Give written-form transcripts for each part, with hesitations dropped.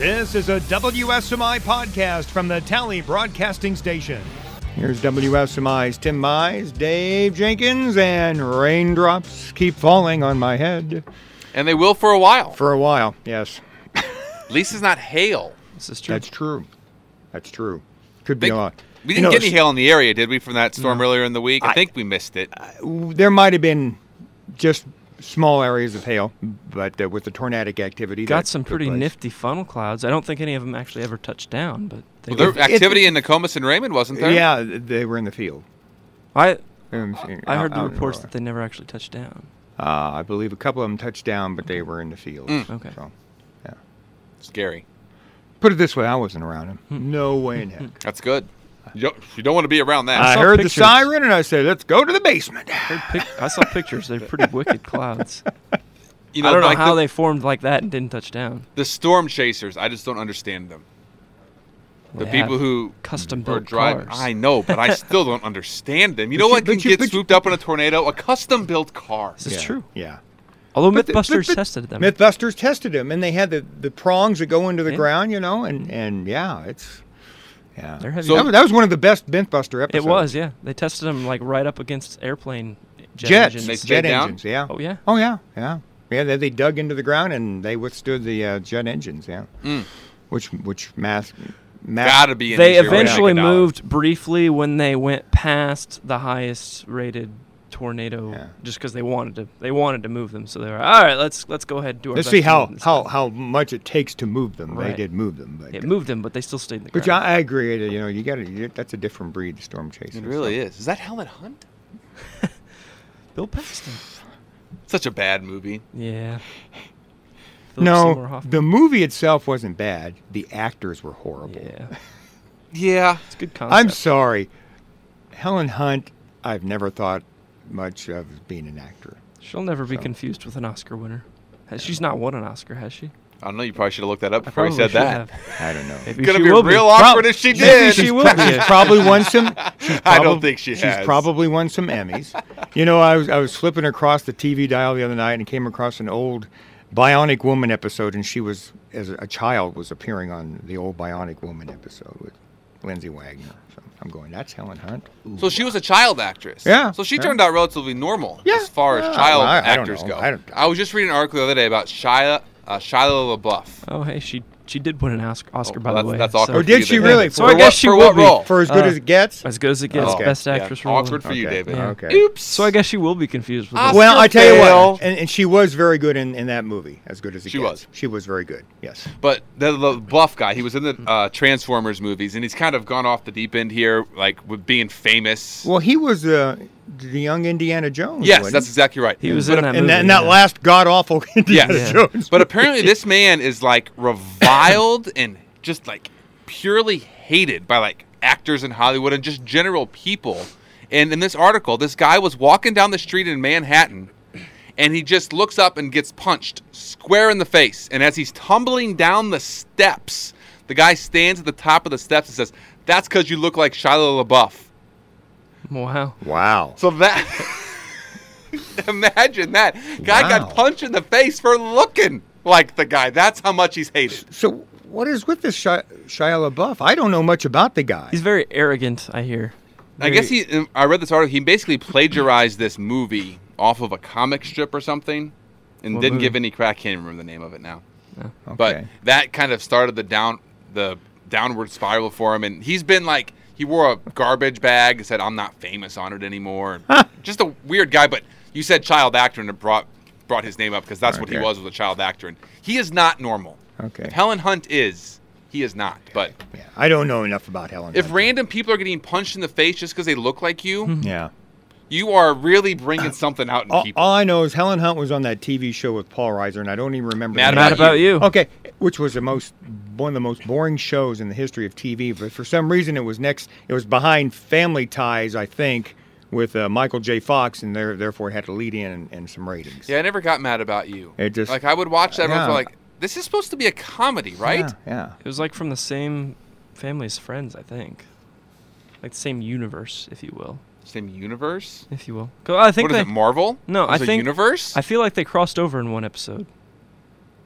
This is a WSMI podcast from the Tally Broadcasting Station. Here's WSMI's Tim Mize, Dave Jenkins, and raindrops keep falling on my head. And they will for a while. For a while, yes. At least it's not hail. This is true. That's true. That's true. Could be a lot. We didn't get any hail in the area, did we, from that storm earlier in the week? I think we missed it. There might have been just small areas of hail, but with the tornadic activity. Got some pretty nifty funnel clouds. I don't think any of them actually ever touched down, but there was activity in Nokomis and Raymond, wasn't there? Yeah, they were in the field. I heard the reports that they never actually touched down. I believe a couple of them touched down, but they were in the field. Okay. So, yeah. Scary. Put it this way, I wasn't around him. No way in heck. That's good. You don't want to be around that. I heard the siren, and I said, let's go to the basement. I saw pictures. They're pretty wicked clouds. I don't know like how they formed like that and didn't touch down. The storm chasers, I just don't understand them. The people who custom-built driving. cars. I know, but I still don't understand them. You know what can get swooped up in a tornado? A custom-built car. This is true. Yeah. Although Mythbusters tested them. Mythbusters tested them, and they had the prongs that go into the ground, and yeah, it's... Yeah, so that was one of the best Mythbuster episodes. It was, yeah. They tested them like right up against airplane jets. engines. They stayed down? Engines, yeah. Oh yeah. Oh yeah, yeah, yeah. They dug into the ground and they withstood the jet engines, yeah. Which math gotta be. They eventually moved briefly when they went past the highest rated tornado, just because they wanted to move them. So they were all right. Let's go ahead and do our best. Let's see how much it takes to move them. Right. They did move them, but it moved them, but they still stayed in the ground. Which I agree. You got that's a different breed, the storm chaser. It really is. Is that Helen Hunt? Bill Paxton. Such a bad movie. Yeah. No, the movie itself wasn't bad. The actors were horrible. Yeah. It's a good concept. I'm sorry, Helen Hunt. I've never thought much of being an actor. She'll never be confused with an Oscar winner. She's not won an Oscar, has she? I don't know. You probably should have looked that up before you said that. I don't know. It's going to be real awkward if she did. She will. She's probably won some. I don't think she has. She's probably won some Emmys. You know, I was flipping across the TV dial the other night and came across an old Bionic Woman episode, and she was, as a child, was appearing on the old Bionic Woman episode with Lindsay Wagner. So I'm going, that's Helen Hunt. Ooh. So she was a child actress. Yeah. So she turned out relatively normal as far as child actors go. I was just reading an article the other day about Shia LaBeouf. Oh, hey, she did win an Oscar, by the way. That's awkward. Oh, did she really? So I guess she will be. For As Good as It Gets? As Good as It Gets, Best Actress role. Awkward for you, David. Yeah. Okay. Oops. So I guess she will be confused with Oscar Well, I tell you what, and she was very good in that movie, As Good as It Gets. She was very good, yes. But the LaBeouf guy, he was in the Transformers movies, and he's kind of gone off the deep end here, like with being famous. Well, he was the young Indiana Jones. Yes, that's exactly right. He was in that movie. And that last god-awful Indiana Jones. But apparently this man is like reviled and just like purely hated by like actors in Hollywood and just general people. And in this article, this guy was walking down the street in Manhattan, and he just looks up and gets punched square in the face. And as he's tumbling down the steps, the guy stands at the top of the steps and says, "That's because you look like Shia LaBeouf." Wow. So that, imagine that. Guy got punched in the face for looking like the guy. That's how much he's hated. So what is with this Shia LaBeouf? I don't know much about the guy. He's very arrogant, I hear. I guess I read this article. He basically plagiarized this movie off of a comic strip or something and didn't give any crack. I can't remember the name of it now. No. Okay. But that kind of started the downward spiral for him. And he's been like, he wore a garbage bag and said, "I'm not famous on it anymore." Just a weird guy. But you said child actor, and it brought his name up because that's what he was a child actor. And he is not normal. Okay. If Helen Hunt is, he is not. But I don't know enough about Helen If Hunt. random people are getting punched in the face just because they look like you, you are really bringing something out in people. All I know is Helen Hunt was on that TV show with Paul Reiser, and I don't even remember. Mad About You. Okay, which was one of the most boring shows in the history of TV. But for some reason, it was behind Family Ties, I think, with Michael J. Fox, and therefore it had to lead in and some ratings. Yeah, I never got Mad About You. It just I would watch that and like, this is supposed to be a comedy, right? Yeah. It was like from the same family as Friends, I think. Like the same universe, if you will. Same universe? If you will. I think what is it, Marvel? No, I think... universe? I feel like they crossed over in one episode.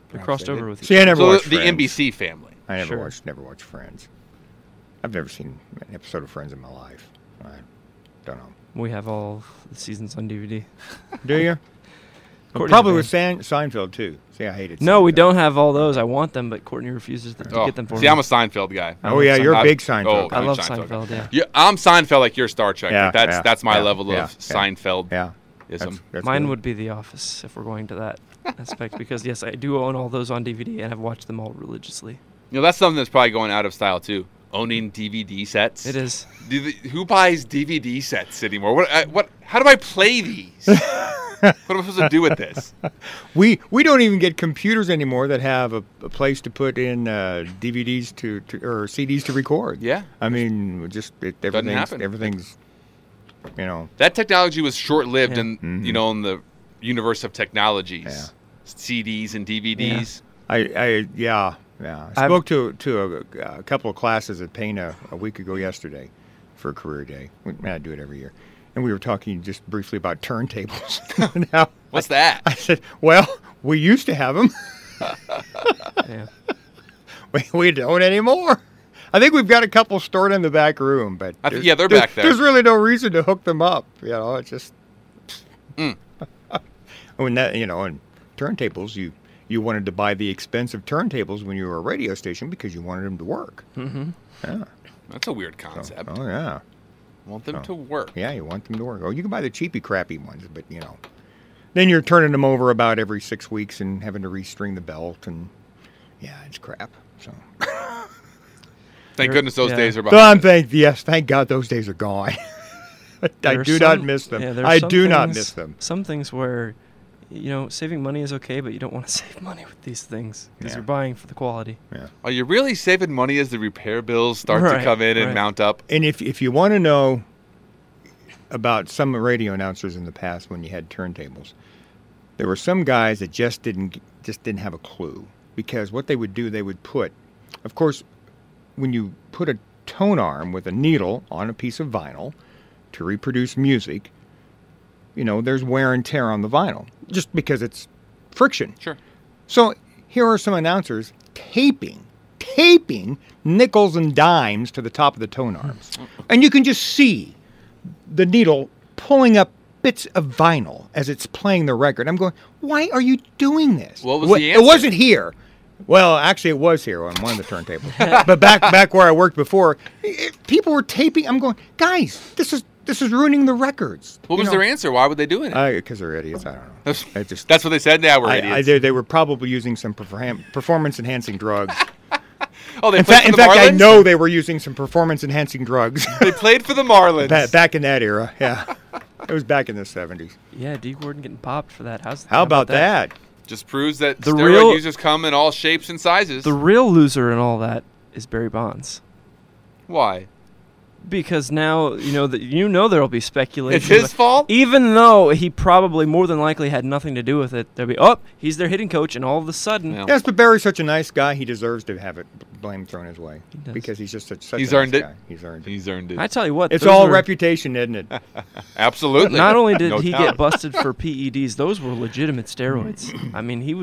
They crossed over with each See, I other. never So watched the Friends. NBC family. I never Sure. watched Friends. I've never seen an episode of Friends in my life. I don't know. We have all the seasons on DVD. Do you? Courtney's Probably a with Seinfeld too. See, I hated. No, we Seinfeld. don't have all those. I want them, but Courtney refuses to Oh, get them for see, me. I'm a Seinfeld guy. Oh yeah, you're a big Seinfeld. Oh, guy. I huge love Seinfeld Seinfeld, yeah. Yeah, I'm Seinfeld like you're Star Trek. Yeah, Like, that's my yeah, level yeah, of yeah. Seinfeld. Yeah. Ism. That's Mine good. would be The Office if we're going to that aspect because yes, I do own all those on DVD and I've watched them all religiously. That's something that's probably going out of style too. Owning DVD sets. It is. Who buys DVD sets anymore? What? How do I play these? What am I supposed to do with this? We don't even get computers anymore that have a place to put in DVDs to or CDs to record. Yeah. I mean, just happen. everything's, you know. That technology was short-lived Yeah. in Mhm. in the universe of technologies. Yeah. CDs and DVDs. I I've- spoke to a couple of classes at Pana a week ago yesterday for a career day. I do it every year, and we were talking just briefly about turntables. Now, What's that? I said, well, we used to have them. Yeah. We don't anymore. I think we've got a couple stored in the back room, but Yeah, they're back there. There's really no reason to hook them up. It's just when that and turntables. You wanted to buy the expensive turntables when you were a radio station because you wanted them to work. Mm-hmm. Yeah. That's a weird concept. Oh yeah. Want them Oh. to work. Yeah, you want them to work. Oh, you can buy the cheapy, crappy ones, but then you're turning them over about every 6 weeks and having to restring the belt, and yeah, it's crap. So, Thank goodness those Yeah. days are so behind. thank God those days are gone. I There are do not some- miss them. yeah, there are I some do not things- miss them. Some things where, saving money is okay, but you don't want to save money with these things because Yeah. you're buying for the quality. Are you really saving money as the repair bills start to Right, come in and right. mount up? And if you want to know about some radio announcers in the past when you had turntables, there were some guys that just didn't have a clue, because what they would do, they would put, of course, when you put a tone arm with a needle on a piece of vinyl to reproduce music, there's wear and tear on the vinyl just because it's friction. Sure. So here are some announcers taping nickels and dimes to the top of the tone arms. And you can just see the needle pulling up bits of vinyl as it's playing the record. I'm going, why are you doing this? What was the It answer? wasn't here. Well, actually, it was here on one of the turntables. But back where I worked before, people were taping. I'm going, guys, this is ruining the records. What was their answer? Why were they doing it? Because they're idiots. I don't know. It just, That's what they said. Now we're idiots. they were probably using some performance-enhancing drugs. Oh, they In played fact, for the Marlins? I know they were using some performance-enhancing drugs They played for the Marlins. back in that era. Yeah, it was back in the 70s. Yeah, D. Gordon getting popped for that. How about that? Just proves that The steroid real- users come in all shapes and sizes. The real loser in all that is Barry Bonds. Why? Because now there'll be speculation. It's his fault? Even though he probably more than likely had nothing to do with it. There'll be he's their hitting coach, and all of a sudden, Yeah. Yes, but Barry's such a nice guy. He deserves to have blame thrown his way does. because he's just such He's a nice earned it. guy. He's earned it. He's earned it. I tell you what, It's those all were- reputation, isn't it? Absolutely. Not only did No he doubt. get busted for PEDs, those were legitimate steroids. I mean, he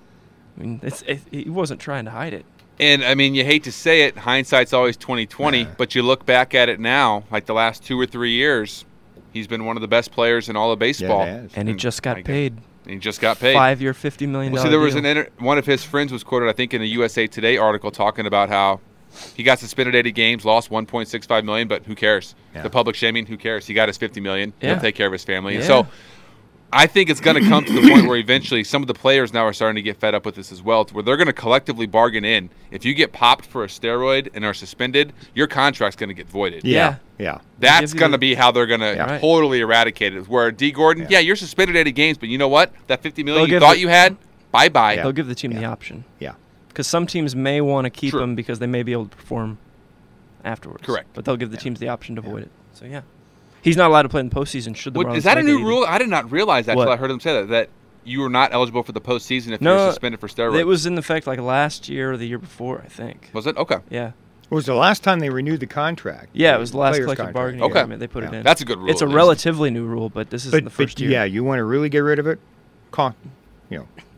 wasn't trying to hide it. And I mean, you hate to say it, hindsight's always 20/20. Yeah. But you look back at it now, like the last 2 or 3 years, he's been one of the best players in all of baseball. Yeah, he has. And he just got paid. He just got paid. 5-year, $50 million Well, see, there was deal. one of his friends was quoted, I think, in a USA Today article talking about how he got suspended 80 games, lost $1.65 million, but who cares? Yeah. The public shaming, who cares? He got his $50 million. Yeah. He'll take care of his family. And Yeah. so I think it's going to come to the point where eventually some of the players now are starting to get fed up with this as well, to where they're going to collectively bargain in. If you get popped for a steroid and are suspended, your contract's going to get voided. Yeah. That's give you going to the- be how they're going to Right. totally eradicate it. Where D. Gordon, yeah, you're suspended 80 games, but you know what? That $50 million They'll you give thought the- you had, bye-bye. They'll give the team the Yeah. option. Yeah. Because some teams may want to keep True. him because they may be able to perform afterwards. Correct. But they'll give the teams the option to void it. So, yeah. He's not allowed to play in the postseason should the What, Marlins is that a make it new either. rule? I did not realize that What? until I heard him say that you were not eligible for the postseason if No, you're suspended for steroids. It was in effect like last year or the year before, I think. Was it? Okay. Yeah. It was the last time they renewed the contract. Yeah, it was the last players' collective contract. bargaining Okay. agreement. They put it Yeah. in. That's a good rule. It's a at least. relatively new rule, but this is But the first year. yeah, you want to really get rid of it?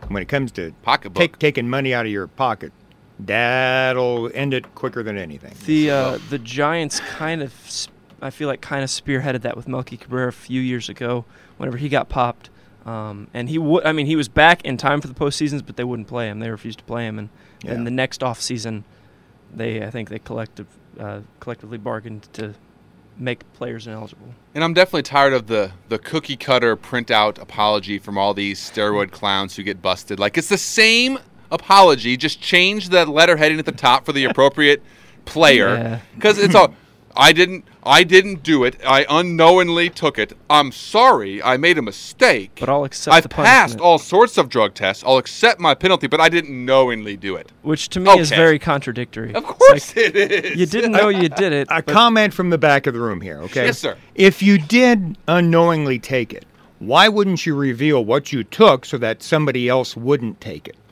when it comes to Pocketbook. taking money out of your pocket, that'll end it quicker than anything. The Giants I feel like kind of spearheaded that with Melky Cabrera a few years ago whenever he got popped. And he was back in time for the postseasons, but they wouldn't play him. They refused to play him. And then the next off season, I think they collectively bargained to make players ineligible. And I'm definitely tired of the cookie cutter printout apology from all these steroid clowns who get busted. Like, it's the same apology, just change the letter heading at the top for the appropriate player. Because it's all, I didn't do it. I unknowingly took it. I'm sorry. I made a mistake. But I'll accept I've the punishment. passed all sorts of drug tests. I'll accept my penalty, but I didn't knowingly do it. Which to me is very contradictory. Of course it is. You didn't know you did it. A comment from the back of the room here, okay? Yes, sir. If you did unknowingly take it, why wouldn't you reveal what you took so that somebody else wouldn't take it?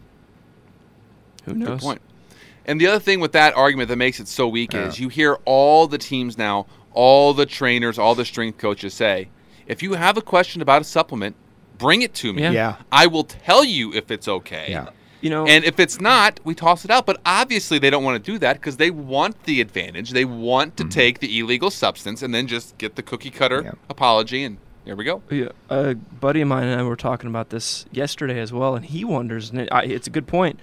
Who knows? Good point. And the other thing with that argument that makes it so weak is you hear all the teams now, all the trainers, all the strength coaches say, if you have a question about a supplement, bring it to me. Yeah. I will tell you if it's okay. Yeah. And if it's not, we toss it out. But obviously they don't want to do that because they want the advantage. They want to take the illegal substance and then just get the cookie cutter apology, and there we go. Yeah, a buddy of mine and I were talking about this yesterday as well, and he wonders, and it's a good point,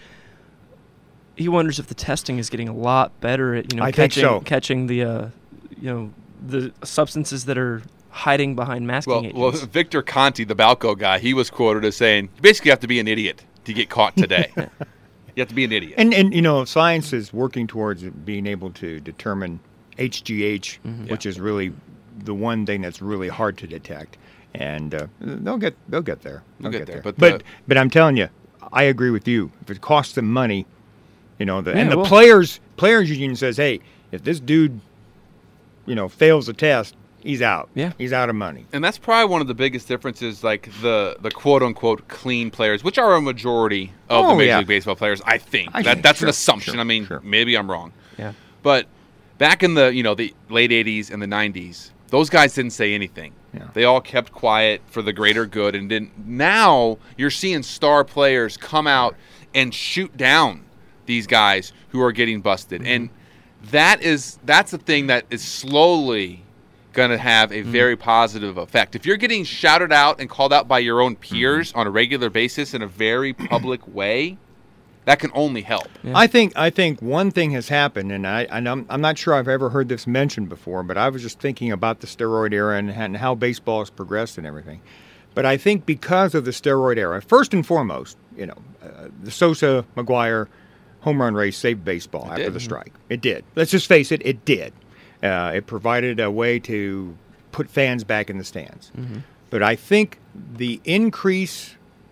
he wonders if the testing is getting a lot better at catching the the substances that are hiding behind masking agents. Well, Victor Conti, the Balco guy, he was quoted as saying, "You basically have to be an idiot to get caught today. You have to be an idiot." And science is working towards being able to determine HGH, which is really the one thing that's really hard to detect, and they'll get there. They'll get there. But I'm telling you, I agree with you. If it costs them money. The players union says, hey, if this dude, fails the test, he's out. Yeah. He's out of money. And that's probably one of the biggest differences, like the quote unquote clean players, which are a majority of the Major League Baseball players, I think. That's an assumption. Maybe I'm wrong. Yeah. But back in the the late 80s and the 90s, those guys didn't say anything. Yeah. They all kept quiet for the greater good and didn't. Now you're seeing star players come out and shoot down these guys who are getting busted. And that's a thing that is slowly going to have a very positive effect. If you're getting shouted out and called out by your own peers on a regular basis in a very public way, that can only help. Yeah. I think one thing has happened, and I'm not sure I've ever heard this mentioned before, but I was just thinking about the steroid era and how baseball has progressed and everything. But I think because of the steroid era, first and foremost, the Sosa, McGuire home run race saved baseball after the strike. It did. Let's just face it, it did. It provided a way to put fans back in the stands. But I think the increase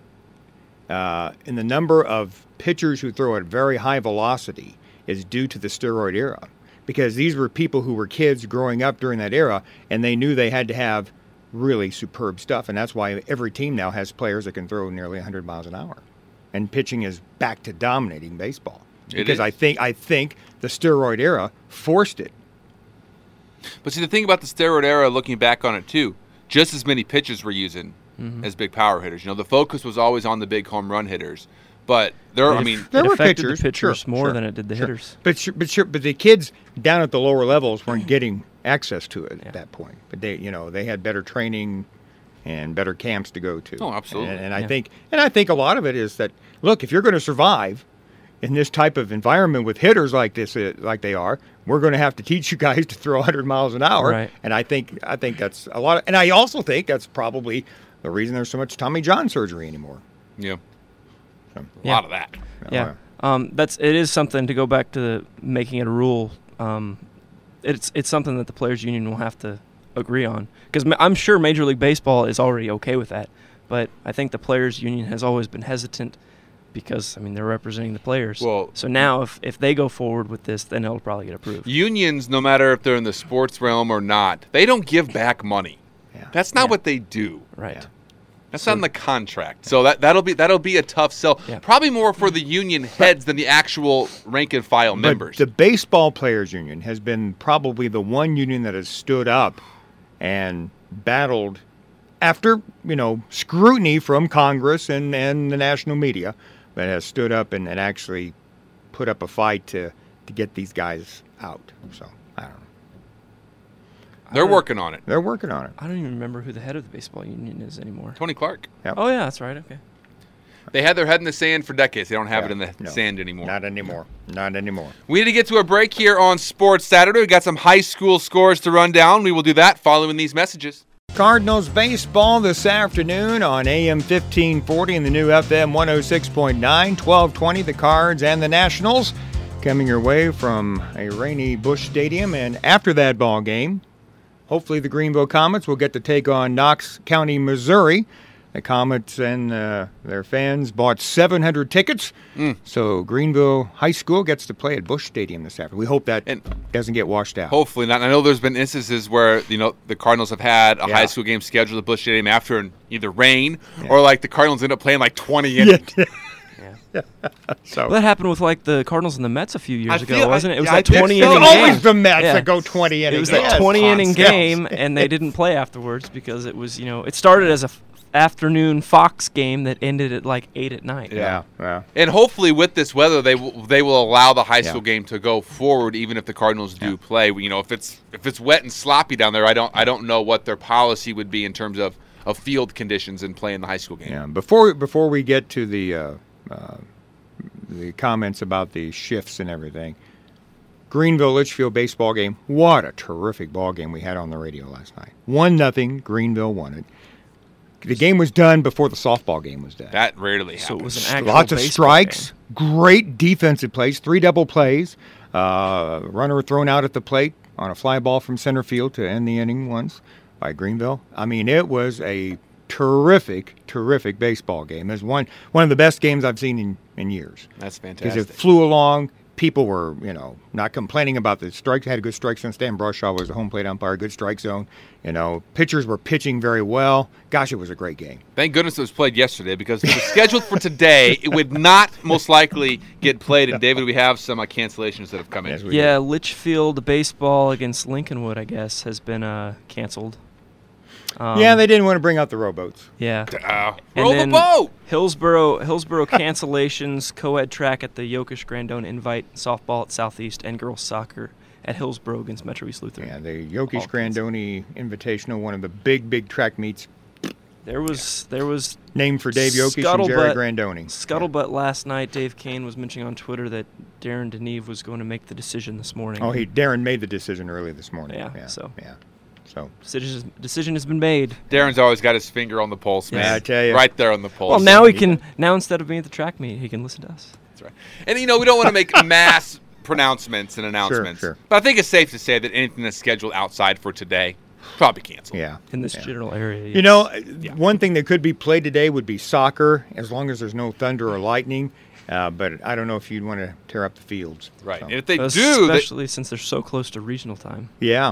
in the number of pitchers who throw at very high velocity is due to the steroid era. Because these were people who were kids growing up during that era, and they knew they had to have really superb stuff. And that's why every team now has players that can throw nearly 100 miles an hour. And pitching is back to dominating baseball. Because I think the steroid era forced it. But see, the thing about the steroid era, looking back on it too, just as many pitchers were using as big power hitters. The focus was always on the big home run hitters. But there were pitchers, the pitchers more than it did the hitters. But the kids down at the lower levels weren't getting access to it at that point. But they had better training and better camps to go to. Oh, absolutely. And I think a lot of it is that, look, if you're going to survive in this type of environment with hitters like this, like they are, we're going to have to teach you guys to throw 100 miles an hour. Right. And I think that's a lot. And I also think that's probably the reason there's so much Tommy John surgery anymore. Yeah. A lot of that. Yeah. It is something to go back to making it a rule. It's something that the players union will have to agree on, because I'm sure Major League Baseball is already okay with that, but I think the players union has always been hesitant because they're representing the players. Well, so now if they go forward with this, then it'll probably get approved. Unions, no matter if they're in the sports realm or not, they don't give back money. Yeah. That's not what they do. Right. Yeah. That's on the contract. So that'll be a tough sell. Yeah. Probably more for the union heads than the actual rank and file members. The baseball players union has been probably the one union that has stood up and battled after, scrutiny from Congress and the national media, that has stood up and actually put up a fight to get these guys out. So, I don't know. They're working on it. They're working on it. I don't even remember who the head of the baseball union is anymore. Tony Clark. Yep. Oh, yeah, that's right. Okay. They had their head in the sand for decades. They don't have Yeah, it in the no. sand anymore. Not anymore. Not anymore. We need to get to a break here on Sports Saturday. We got some high school scores to run down. We will do that following these messages. Cardinals baseball this afternoon on AM 1540 and the new FM 106.9, 1220, the Cards and the Nationals coming your way from a rainy Busch Stadium. And after that ball game, hopefully the Greenville Comets will get to take on Knox County, Missouri. The Comets and their fans bought 700 tickets, so Greenville High School gets to play at Busch Stadium this afternoon. We hope that doesn't get washed out. Hopefully not. I know there's been instances where the Cardinals have had a high school game scheduled at Busch Stadium after either rain or like the Cardinals end up playing like 20 innings. So Well, that happened with like the Cardinals and the Mets a few years ago, feel- wasn't it? It was I that did 20 feel inning it's like- game. always the Mets Yeah. that go 20 innings. It was that Yes. 20 inning Yes. game, and they didn't play afterwards because it was, it started as a afternoon Fox game that ended at like 8 at night. Yeah. And hopefully with this weather, they will allow the high school Yeah. game to go forward, even if the Cardinals do play. If it's wet and sloppy down there, I don't know what their policy would be in terms of field conditions and playing the high school game. Yeah. Before we get to the comments about the shifts and everything, Greenville Litchfield baseball game. What a terrific ball game we had on the radio last night. 1-0. Greenville won it. The game was done before the softball game was done. That rarely happens. So it was an actual Lots of baseball strikes, game. great defensive plays, 3 double plays, runner thrown out at the plate on a fly ball from center field to end the inning once by Greenville. I mean, it was a terrific baseball game. It was one of the best games I've seen in years. That's Because fantastic. it flew along. People were, not complaining about the strikes. Had a good strike zone. Stan Brushaw was the home plate umpire. Good strike zone. Pitchers were pitching very well. Gosh, it was a great game. Thank goodness it was played yesterday because if it was scheduled for today, it would not most likely get played. And David, we have some cancellations that have come in. Yes, we Yeah, did. Litchfield baseball against Lincolnwood, I guess, has been canceled. Yeah, they didn't want to bring out the rowboats. Yeah. Roll the then boat! Hillsboro cancellations, co-ed track at the Yokish Grandone Invite, softball at Southeast, and girls soccer at Hillsboro against Metro East Lutheran. Yeah, the Yokish All canceled. Grandone Invitational, one of the big track meets There was named for Dave Yokish and Jerry Grandone. scuttlebutt last night. Dave Kane was mentioning on Twitter that Darren DeNeve was going to make the decision this morning. Oh, Darren made the decision early this morning. Yeah, so. So Decision has been made. Darren's always got his finger on the pulse, man. Yeah, I tell you. Right there on the pulse. Well, now instead of being at the track meet, he can listen to us. That's right. And, we don't want to make mass pronouncements and announcements. Sure. But I think it's safe to say that anything that's scheduled outside for today, probably canceled. yeah. In this general area. You know, one thing that could be played today would be soccer, as long as there's no thunder or lightning. But I don't know if you'd want to tear up the fields. Right. So. And if they do, Especially since they're so close to regional time. Yeah.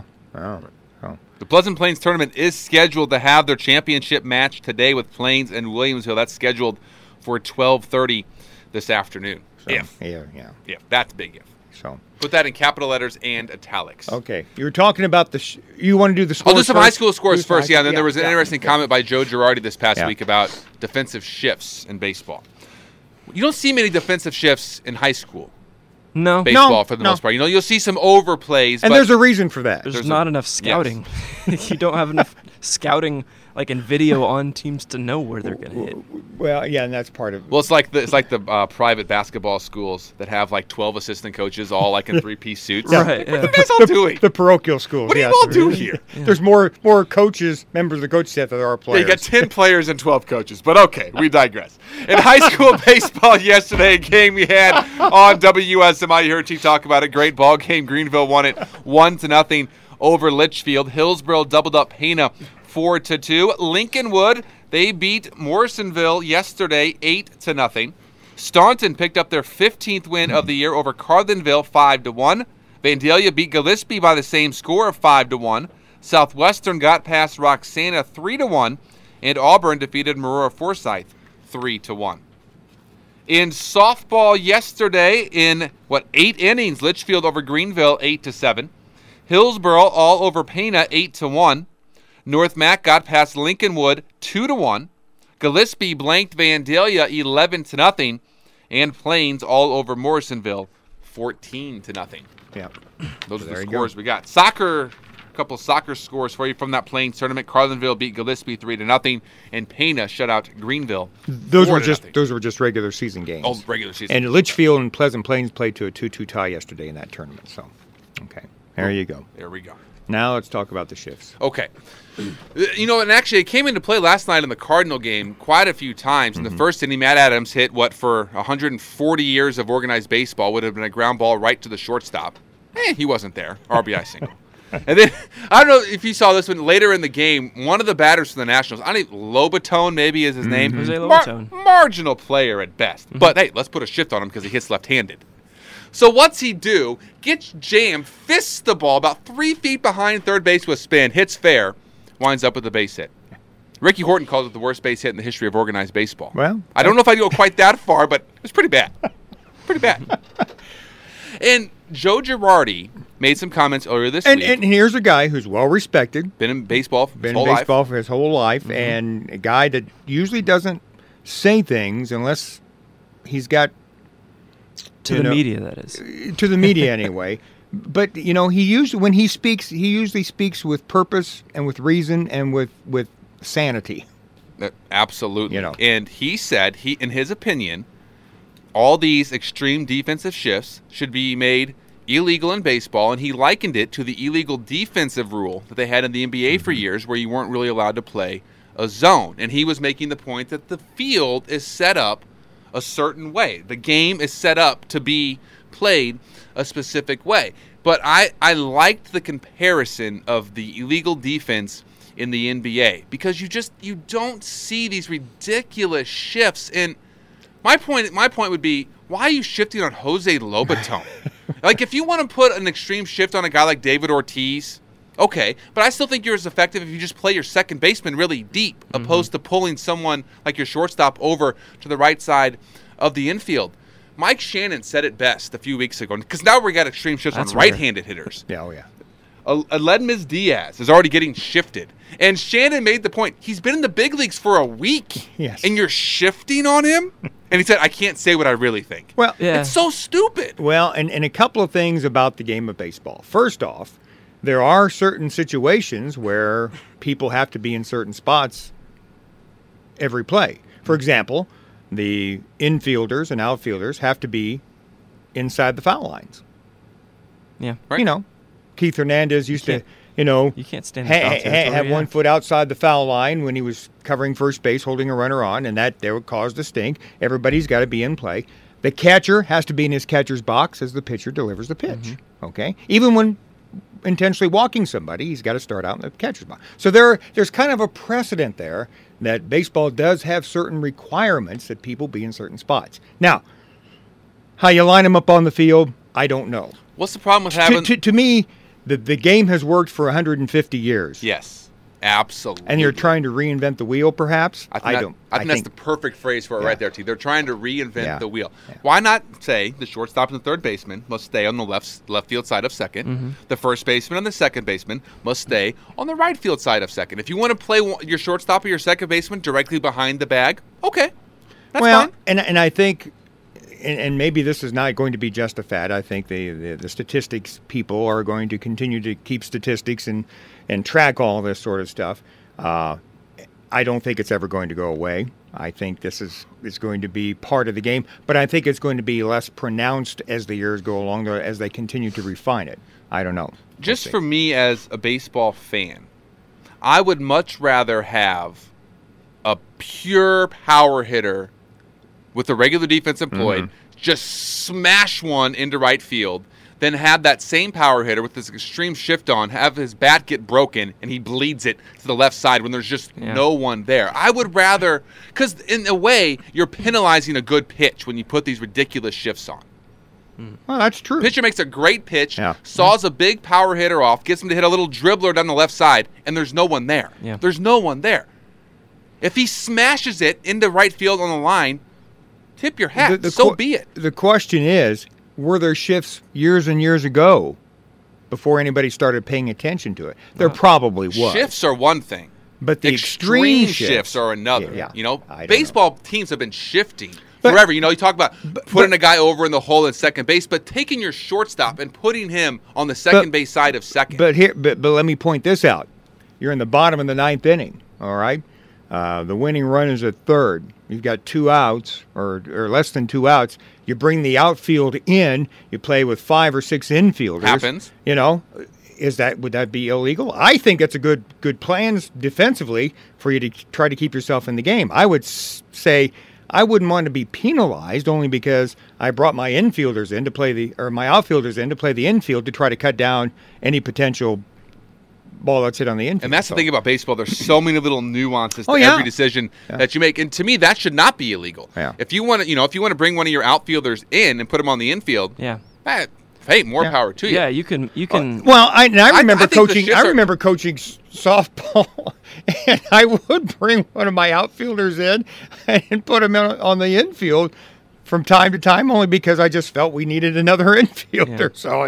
the Pleasant Plains tournament is scheduled to have their championship match today with Plains and Williamsville. That's scheduled for 12:30 this afternoon. So, If. That's a big if. So. Put that in capital letters and italics. Okay. You were talking about you want to do the scores I'll do some first? high school scores Do some first. high Yeah, school- and then there was an interesting comment by Joe Girardi this past Yeah. week about defensive shifts in baseball. You don't see many defensive shifts in high school No, baseball for the no. most part. You'll see some overplays. And but there's a reason for that. there's not enough scouting. You don't have enough scouting, like in video, on teams to know where they're going to hit. Well, yeah, and that's part of. Well, it's like the private basketball schools that have like 12 assistant coaches, all like in 3-piece suits. Right. What are Yeah. you guys all doing? The parochial schools. What do you yes. all do here? There's more coaches, members of the coach staff, than there are Yeah, players. you got 10 players and 12 coaches, but okay, we digress. In high school baseball yesterday, a game we had on WSMI. You heard T talk about a great ball game. Greenville won it 1-0 over Litchfield. Hillsboro doubled up Pana 4-2. Lincolnwood, they beat Morrisonville yesterday 8-0. Staunton picked up their 15th win of the year over Carlinville 5-1. Vandalia beat Gillespie by the same score of 5-1. Southwestern got past Roxana 3-1, and Auburn defeated Marora Forsyth 3-1. In softball yesterday, in 8 innings, Litchfield over Greenville 8-7. Hillsboro all over Pana 8-1. North Mac got past Lincolnwood 2-1. Gillespie blanked Vandalia 11-0. And Plains all over Morrisonville 14-0. Yeah. Those are the there you scores go. we got. Soccer, a couple soccer scores for you from that Plains tournament. Carlinville beat Gillespie 3-0, and Pena shut out Greenville. Those were 4-0. just regular season games. Oh, regular season. And Litchfield and Pleasant Plains played to a 2-2 tie yesterday in that tournament. So, okay, there you go. There we go. Now let's talk about the shifts. Okay. You know, and actually it came into play last night in the Cardinal game quite a few times. In the first inning, Matt Adams hit what for 140 years of organized baseball would have been a ground ball right to the shortstop. He wasn't there. RBI single. And then, I don't know if you saw this one, later in the game, one of the batters from the Nationals, I don't even, Lobatone maybe is his name. Jose Lobatone. Marginal player at best. But hey, let's put a shift on him because he hits left-handed. So what's he do? Gets jammed, fists the ball about 3 feet behind third base with a spin, hits fair, winds up with a base hit. Ricky Horton calls it the worst base hit in the history of organized baseball. Well, I don't know if I'd go quite that far, but it was pretty bad. Pretty bad. And Joe Girardi made some comments earlier this week. and here's a guy who's well respected, Been in baseball been in baseball for his whole life, and a guy that usually doesn't say things unless he's got To the media, that is. to the media anyway. But when he speaks, he usually speaks with purpose and with reason and with sanity. Absolutely. You know. And he said, in his opinion, all these extreme defensive shifts should be made illegal in baseball, and he likened it to the illegal defensive rule that they had in the NBA for years where you weren't really allowed to play a zone. And he was making the point that the field is set up a certain way. The game is set up to be played a specific way. But I liked the comparison of the illegal defense in the NBA because you don't see these ridiculous shifts. And my point would be, why are you shifting on Jose Lobatone? Like, if you want to put an extreme shift on a guy like David Ortiz, okay, but I still think you're as effective if you just play your second baseman really deep, opposed to pulling someone like your shortstop over to the right side of the infield. Mike Shannon said it best a few weeks ago, because now we got extreme shifts on right-handed hitters. Yeah, oh yeah. Aledmys Diaz is already getting shifted. And Shannon made the point, he's been in the big leagues for a week, Yes. and you're shifting on him? And he said, I can't say what I really think. Well, Yeah. It's so stupid. Well, and a couple of things about the game of baseball. First off, there are certain situations where people have to be in certain spots every play. For example, the infielders and outfielders have to be inside the foul lines. Yeah. Right. Keith Hernandez used to, You can't stand in foul territory, have yeah. 1 foot outside the foul line when he was covering first base, holding a runner on, and that would cause the stink. Everybody's got to be in play. The catcher has to be in his catcher's box as the pitcher delivers the pitch. Okay, even when intentionally walking somebody, he's got to start out in the catcher's box. So there's kind of a precedent there that baseball does have certain requirements that people be in certain spots. Now, how you line them up on the field, I don't know. What's the problem with having... To me, the game has worked for 150 years. Yes, absolutely. And you're trying to reinvent the wheel, perhaps? I think that's the perfect phrase for it right there, T. They're trying to reinvent the wheel. Yeah. Why not say the shortstop and the third baseman must stay on the left field side of second. The first baseman and the second baseman must stay on the right field side of second. If you want to play your shortstop or your second baseman directly behind the bag, okay. That's fine. And I think... And maybe this is not going to be just a fad. I think the statistics people are going to continue to keep statistics and track all this sort of stuff. I don't think it's ever going to go away. I think this is going to be part of the game, but I think it's going to be less pronounced as the years go along, as they continue to refine it. I don't know. Just for me as a baseball fan, I would much rather have a pure power hitter with the regular defense employed, just smash one into right field, then have that same power hitter with this extreme shift on, have his bat get broken, and he bleeds it to the left side when there's just no one there. I would rather, because in a way, you're penalizing a good pitch when you put these ridiculous shifts on. Well, that's true. Pitcher makes a great pitch, saws a big power hitter off, gets him to hit a little dribbler down the left side, and there's no one there. Yeah. There's no one there. If he smashes it into right field on the line, tip your hat. So be it. The question is, were there shifts years and years ago before anybody started paying attention to it. There probably was. Shifts are one thing. But the extreme extreme shifts are another. Yeah. You know, I don't baseball teams have been shifting But- forever. You know, you talk about putting but- a guy over in the hole at second base, but taking your shortstop and putting him on the second base side of second. But let me point this out. You're in the bottom of the ninth inning, all right? The winning run is at third. You've got 2 outs or less than 2 outs. You bring the outfield in. You play with 5 or 6 infielders. Happens. You know, would that be illegal? I think it's a good plan defensively for you to try to keep yourself in the game. I would say I wouldn't want to be penalized only because I brought my infielders in to play my outfielders in to play the infield to try to cut down any potential ball that's hit on the infield. And that's the thing about baseball. There's so many little nuances to Oh, yeah. every decision that you make. And to me, that should not be illegal. Yeah. If you want to bring one of your outfielders in and put him on the infield, Yeah. hey, more Yeah. power to you. Yeah, you can. Well, I remember I think the coaching. shifts I are- remember coaching softball, and I would bring one of my outfielders in and put him on the infield from time to time, only because I just felt we needed another infielder. Yeah. So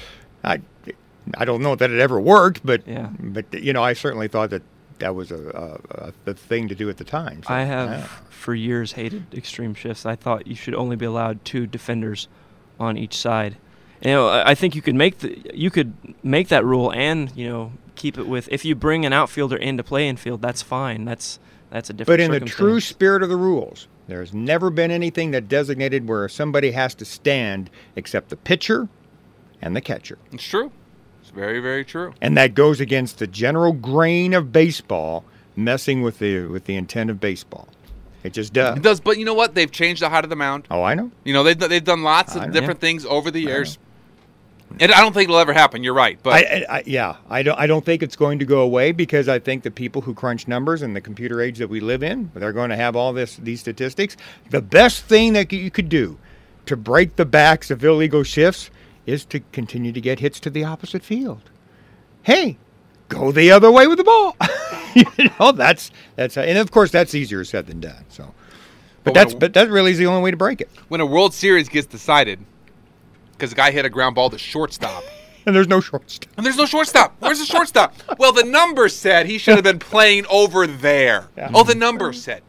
I don't know that it ever worked, but Yeah. I certainly thought that was the thing to do at the time. So, I have yeah. for years hated extreme shifts. I thought you should only be allowed 2 defenders on each side. You know, I think you could make that rule and keep it with if you bring an outfielder in to play infield, that's fine. That's a different. But in the true circumstance. spirit of the rules, there's never been anything that designated where somebody has to stand except the pitcher and the catcher. It's true. It's very, very true. And that goes against the general grain of baseball, messing with the intent of baseball. It just does. It does, but you know what? They've changed the height of the mound. Oh, I know. You know, they've done lots I of know. different things over the years. And I don't think it'll ever happen. You're right, but I don't think it's going to go away because I think the people who crunch numbers in the computer age that we live in, they're going to have all these statistics. The best thing that you could do to break the backs of illegal shifts is to continue to get hits to the opposite field. Hey, go the other way with the ball. That's and of course that's easier said than done. So, but that really is the only way to break it. when a World Series gets decided, because a guy hit a ground ball to shortstop, And there's no shortstop. and there's no shortstop. Where's the shortstop? Well, the number said he should have been playing over there. Yeah. Oh, the number said.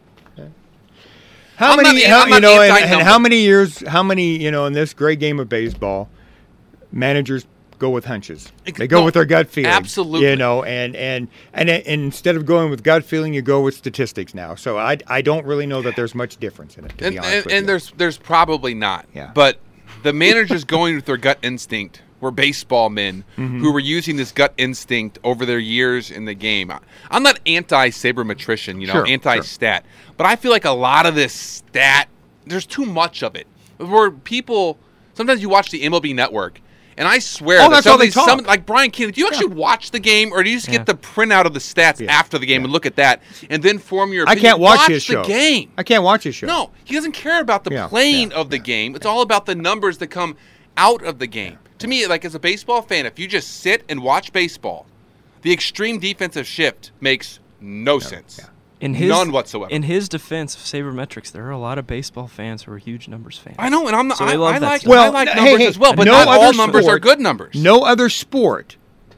How I'm many, not- I'm not and anti-number. how many years, in this great game of baseball, managers go with hunches. They go No, with their gut feeling. absolutely. And instead of going with gut feeling, you go with statistics now. So I don't really know that there's much difference in it, to be honest with you. And there's probably not. Yeah. But the managers going with their gut instinct were baseball men Mm-hmm. who were using this gut instinct over their years in the game. I'm not anti-sabermetrician, Sure, anti-stat. But I feel like a lot of this stat, there's too much of it. Where people, sometimes you watch the MLB Network, and I swear that that's some all of they these, talk. like Brian Keane, do you actually watch the game, or do you just Yeah. get the printout of the stats Yeah. after the game and look at that, and then form your I opinion? can't watch his show. the game. I can't watch his show. No, he doesn't care about the Yeah, playing yeah, of the game. It's all about the numbers that come out of the game. To me, like as a baseball fan, if you just sit and watch baseball, the extreme defensive shift makes no sense. yeah. None whatsoever. In his defense of sabermetrics, there are a lot of baseball fans who are huge numbers fans. I know, and I'm not. So they I love that like stuff. I like numbers as well, but no not all other numbers are sport- good numbers. No other sport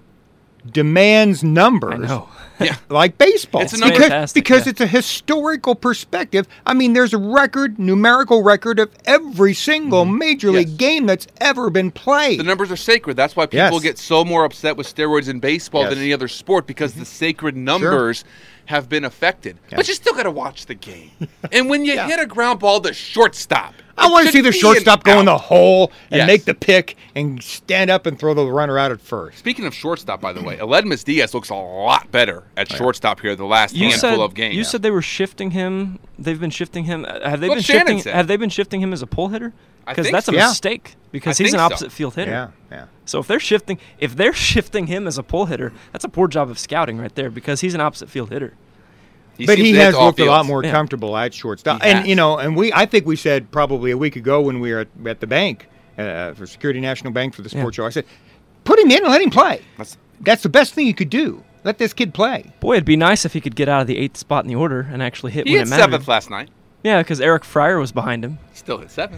demands numbers. I know. Yeah. Like baseball. It's a number. Fantastic, because yeah. it's a historical perspective. I mean, there's a numerical record of every single Major League Yes. game that's ever been played. The numbers are sacred. That's why people Yes. get so more upset with steroids in baseball Yes. than any other sport because the sacred numbers have been affected. Yeah. But you still got to watch the game. And when you Yeah. hit a ground ball to shortstop, I want to see the shortstop go in the hole and Yes. make the pick and stand up and throw the runner out at first. Speaking of shortstop, by the way, Aledmus Diaz looks a lot better at shortstop here the last handful of games. You said they were shifting him. They've been shifting him. Have they What been Shannon shifting? said. Have they been shifting him as a pull hitter? I Because think that's a so. Yeah. mistake. Because I he's an think so. opposite field hitter. Yeah. So if they're shifting him as a pull hitter, that's a poor job of scouting right there. Because he's an opposite field hitter. But seems he to hit has all looked a lot fields. more Yeah. comfortable at shortstop. He And has. I think we said probably a week ago when we were at the bank for Security National Bank for the sports show. I said, put him in and let him play. That's the best thing you could do. Let this kid play. Boy, it'd be nice if he could get out of the 8th spot in the order and actually hit He when hit it mattered. 7th last night. Yeah, because Eric Fryer was behind him. Still hit 7th.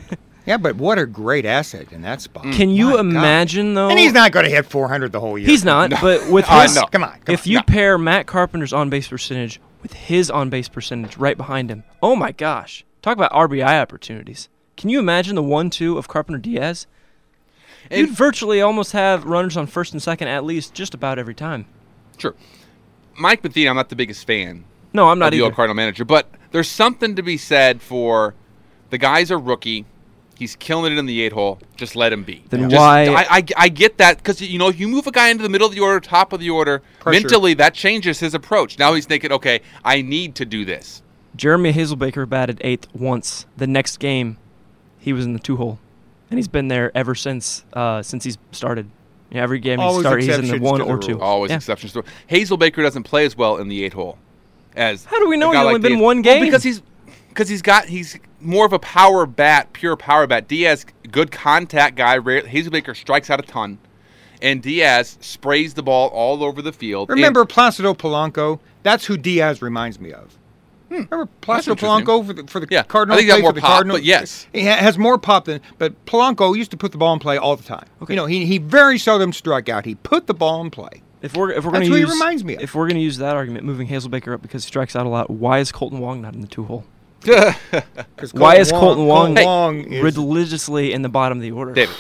Yeah, but what a great asset in that spot. Can you My God. imagine, though? And he's not going to hit 400 the whole year. He's not, but with I his, know. Come on. if you pair Matt Carpenter's on-base percentage with his on-base percentage right behind him, oh my gosh. Talk about RBI opportunities. Can you imagine the 1-2 of Carpenter-Diaz? You'd virtually almost have runners on first and second at least just about every time. Sure. Mike Matheny, I'm not the biggest fan No, I'm not of the either. old Cardinal manager, but there's something to be said for the guy's a rookie. He's killing it in the 8-hole. Just let him be. Then Just- why- I get that because, if you move a guy into the middle of the order, top of the order, Pressure. mentally that changes his approach. Now he's thinking, okay, I need to do this. Jeremy Hazelbaker batted 8th once. The next game, he was in the 2-hole. And he's been there ever since he's started. Yeah, every game Always he's in the exceptions 1 to the or 2. rule. Always Yeah. exceptions to Hazelbaker doesn't play as well in the 8-hole as How do we know a guy he's only like been Diaz. one Well, game? because he's more of a power bat, pure power bat. Diaz, good contact guy. Hazelbaker strikes out a ton, and Diaz sprays the ball all over the field. Remember Placido Polanco? That's who Diaz reminds me of. Remember Placido interesting. Polanco for the Yeah, Cardinals? I think he got played more for the pop, Cardinals? but yes. He has more pop than. But Polanco used to put the ball in play all the time. Okay. He very seldom struck out. He put the ball in play. If we're going That's to who he use reminds me of. if we're going to use that argument, moving Hazelbaker up because he strikes out a lot, why is Colton Wong not in the 2-hole? 'Cause Why is Colton Wong is, religiously in the bottom of the order? David,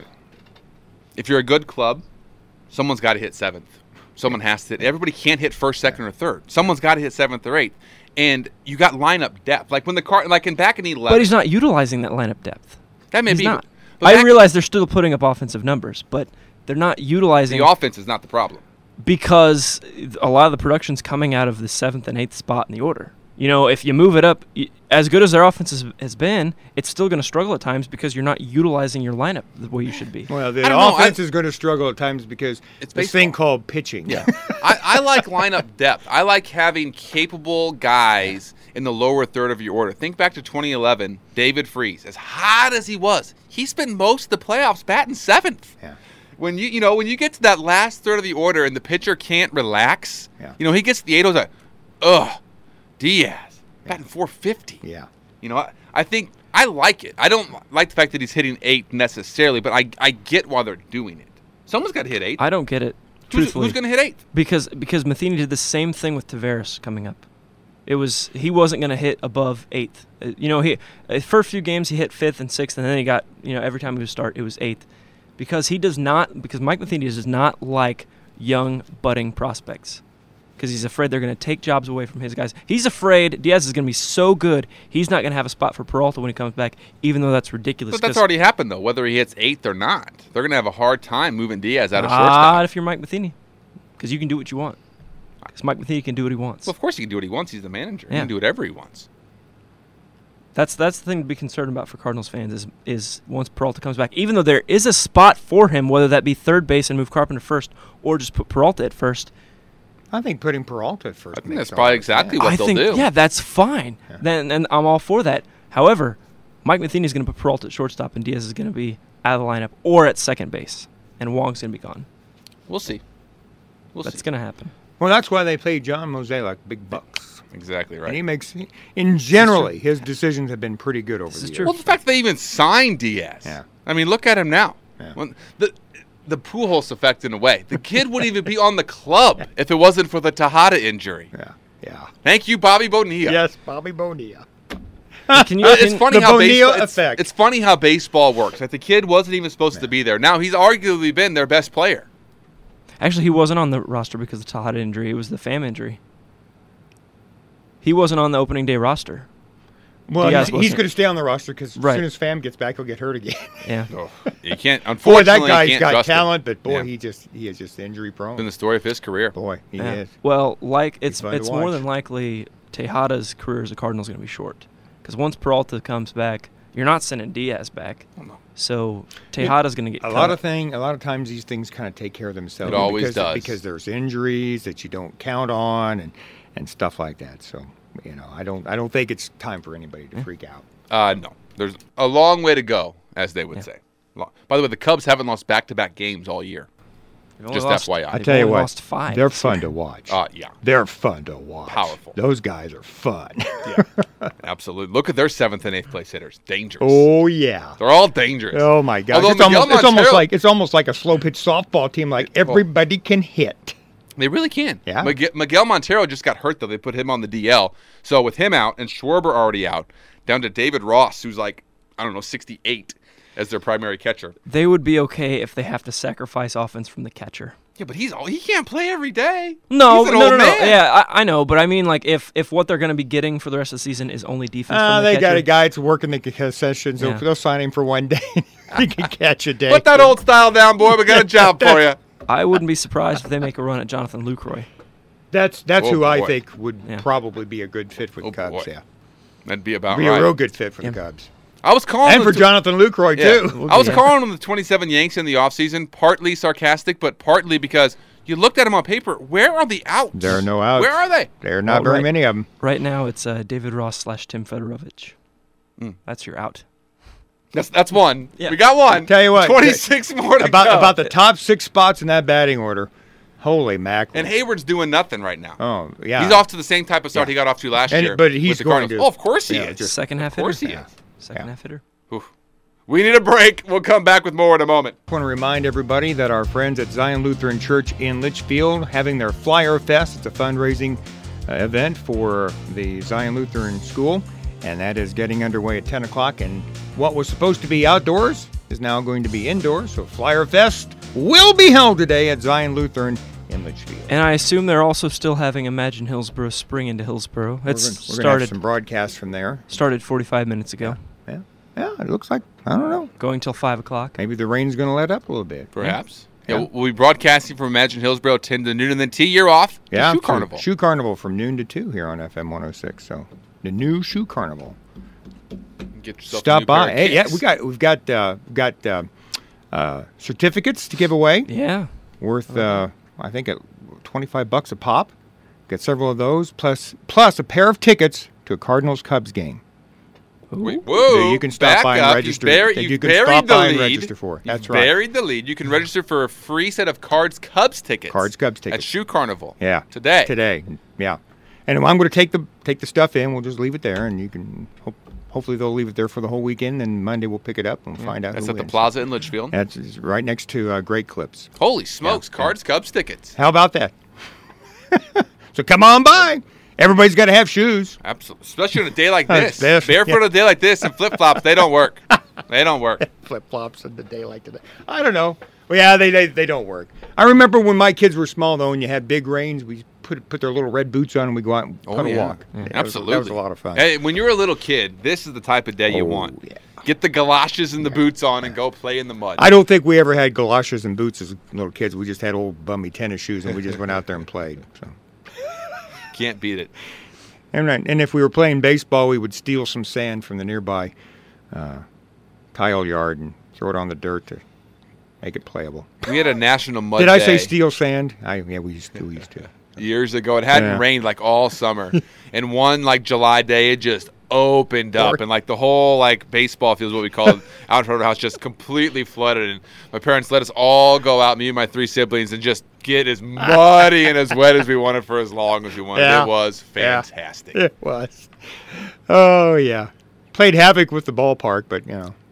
if you're a good club, someone's got to hit 7th. Someone has to. Everybody can't hit 1st, 2nd, or 3rd. Someone's got to hit 7th or 8th. And you got lineup depth. Like when back in 11. But he's not utilizing that lineup depth. That may He's be. not. but I back- realize they're still putting up offensive numbers, but they're not utilizing the offense is not the problem. because a lot of the production's coming out of the 7th and 8th spot in the order. If you move it up, as good as their offense has been, it's still going to struggle at times because you're not utilizing your lineup the way you should be. Well, I the don't know, offense is going to struggle at times because It's this thing baseball. called pitching. Yeah. I like lineup depth. I like having capable guys in the lower third of your order. Think back to 2011, David Freese. As hot as he was, he spent most of the playoffs batting 7th. Yeah. When you get to that last third of the order and the pitcher can't relax, Yeah. he gets the 8-0's like, ugh, Diaz, batting 450. Yeah. I think I like it. I don't like the fact that he's hitting 8 necessarily, but I get why they're doing it. Someone's got to hit 8. I don't get it, Who's truthfully. going to hit 8? Because Matheny did the same thing with Tavares coming up. He wasn't going to hit above 8th. He first few games he hit 5th and 6th, and then he got every time he would start it was 8th, because Mike Matheny does not like young budding prospects, because he's afraid they're going to take jobs away from his guys. He's afraid Diaz is going to be so good he's not going to have a spot for Peralta when he comes back, even though that's ridiculous. But that's already happened, though, whether he hits 8th or not. They're going to have a hard time moving Diaz out of shortstop. Not if you're Mike Matheny, because you can do what you want. Because Mike Matheny can do what he wants. Well, of course he can do what he wants. He's the manager. He Yeah. can do whatever he wants. That's the thing to be concerned about for Cardinals fans is once Peralta comes back, even though there is a spot for him, whether that be third base and move Carpenter first, or just put Peralta at first. I think putting Peralta at first. I think makes that's probably all the exactly sense. what I they'll think, do. yeah, that's fine. Yeah. Then and I'm all for that. However, Mike Matheny is going to put Peralta at shortstop, and Diaz is going to be out of the lineup or at second base, and Wong's going to be gone. We'll see. That's see. going to happen. Well, that's why they pay John Mosaic big bucks. Exactly right. And he makes, generally, his decisions have been pretty good over This the is years. true. Well, the fact that they even signed Diaz. Yeah. I mean, look at him now. Yeah. When the Pujols effect in a way. The kid wouldn't even be on the club if it wasn't for the Tejada injury. Yeah. Thank you, Bobby Bonilla. Yes, Bobby Bonilla. Can you? It's funny The how Bonilla baseball. effect. It's funny how baseball works. Like the kid wasn't even supposed to be there. Now he's arguably been their best player. Actually, he wasn't on the roster because of the Tejada injury. It was the Pham injury. He wasn't on the opening day roster. Well, Diaz he's wasn't. going to stay on the roster because as Right. soon as Pham gets back, he'll get hurt again. Yeah. Oh, you can't. Boy, Unfortunately, that you guy's can't got trust him. talent, but boy, Yeah. he is just injury prone. Been the story of his career. Boy, he Yeah. is. Well, it's fun to more watch. than likely Tejada's career as a Cardinal is going to be short, because once Peralta comes back, you're not sending Diaz back. Oh, no. So Tejada's going to get A cut. lot of times these things kind of take care of themselves. It always because, does. because there's injuries that you don't count on and stuff like that. So I don't think it's time for anybody to freak out. No. There's a long way to go, as they would Yeah. say. By the way, the Cubs haven't lost back-to-back games all year. They've only Just lost- FYI. I they've tell you only what, lost 5. they're fun to watch. Yeah. They're fun to watch. Powerful. Those guys are fun. Absolutely. Look at their 7th and 8th place hitters. Dangerous. Oh yeah. They're all dangerous. Oh my gosh. Although It's Miguel almost Montero- like a slow pitch softball team. Like everybody can hit. They really can. Yeah. Miguel Montero just got hurt, though. They put him on the DL. So with him out and Schwarber already out, down to David Ross, who's like, 68 as their primary catcher. They would be okay if they have to sacrifice offense from the catcher. Yeah, but he can't play every day. No, He's an no, old no, no. man. Yeah, I know, but I mean, like, if what they're going to be getting for the rest of the season is only defense from the They catcher. got a guy that's working the concessions. Yeah. They'll sign him for one day. He can catch a day. Put that old style down, boy. We got a job for you. I wouldn't be surprised if they make a run at Jonathan Lucroy. That's Oh, who I boy. think would Yeah. probably be a good fit for the Oh, Cubs. boy. Yeah, That'd be about be right. a real good fit for Yeah. the Cubs. I was calling And him for Jonathan Lucroy Yeah. too. I was Yeah. calling him the 27 Yanks in the offseason, partly sarcastic, but partly because you looked at him on paper. Where are the outs? There are no outs. Where are they? There are not Oh, very right. many of them. Right now, it's David Ross / Tim Fedorovich. Mm. That's your out. That's one. Yeah. We got one. Tell you what, 26 more to go. About the top 6 spots in that batting order. Holy mackerel! And Hayward's doing nothing right now. Oh yeah, He's off to the same type of start Yeah. he got off to last And- year. but he's with the going Cardinals. to- Oh, of course he yeah, is. just- Second half Of course hitter. he is. Second half hitter. Oof. We need a break. We'll come back with more in a moment. I want to remind everybody that our friends at Zion Lutheran Church in Litchfield having their Flyer Fest. It's a fundraising event for the Zion Lutheran School, and that is getting underway at 10 o'clock. And what was supposed to be outdoors is now going to be indoors. So Flyer Fest will be held today at Zion Lutheran in Litchfield. And I assume they're also still having Imagine Hillsborough Spring into Hillsborough. We're It's going to have started some broadcasts from there. 45 minutes ago, Yeah, it looks like, I don't know, going till 5 o'clock. maybe the rain's going to let up a little bit. Perhaps. Yeah. Yeah. We'll be broadcasting from Imagine Hillsborough 10 to noon, and then T-Year off. to Yeah, Shoe for Carnival. Shoe Carnival from noon to 2 here on FM 106. So the new Shoe Carnival. Get yourself a Stop new pair by. of Hey, yeah, kicks. we've got certificates to give away Yeah. worth I think at $25 a pop. Got several of those plus a pair of tickets to a Cardinals Cubs game. Wait, whoa. That you can stop back by and up. register. That That you you can buried stop the by and lead. register for. That's You've right. Buried the lead. You can register for a free set of Cards Cubs tickets. Cards Cubs At tickets. Shoe Carnival. Yeah. Today. Today. Yeah. And I'm going to take the stuff in. We'll just leave it there, and you can hopefully they'll leave it there for the whole weekend. And Monday we'll pick it up and find out That's who at the wins. Plaza in Litchfield. That's right next to Great Clips. Holy smokes. Yeah. Cards Cubs tickets. How about that? So come on by. Everybody's got to have shoes. Absolutely. Especially on a day like this. This, Barefoot yeah. on a day like this and flip-flops, they don't work. They don't work. Flip flops on the day like today. I don't know. Well, yeah, they don't work. I remember when my kids were small though, and you had big rains. We put their little red boots on, and we go out and Oh, puddle yeah. walk. Yeah. Absolutely. That was a lot of fun. Hey, when you're a little kid, this is the type of day you Oh, want. yeah. Get the galoshes and the boots on and go play in the mud. I don't think we ever had galoshes and boots as little kids. We just had old bummy tennis shoes, and we just went out there and played. So. Can't beat it. And if we were playing baseball, we would steal some sand from the nearby tile yard and throw it on the dirt to make it playable. We had a national mud Did day I say steal sand? We used to. years ago. It hadn't Yeah. rained like all summer. And one like July day, it just opened up, Or- and like the whole like baseball field is what we call it out in front of our house, just completely flooded. And my parents let us all go out, me and my 3 siblings, and just get as muddy and as wet as we wanted for as long as we wanted. Yeah. It was Yeah. fantastic. It was. Oh yeah, played havoc with the ballpark, but you know,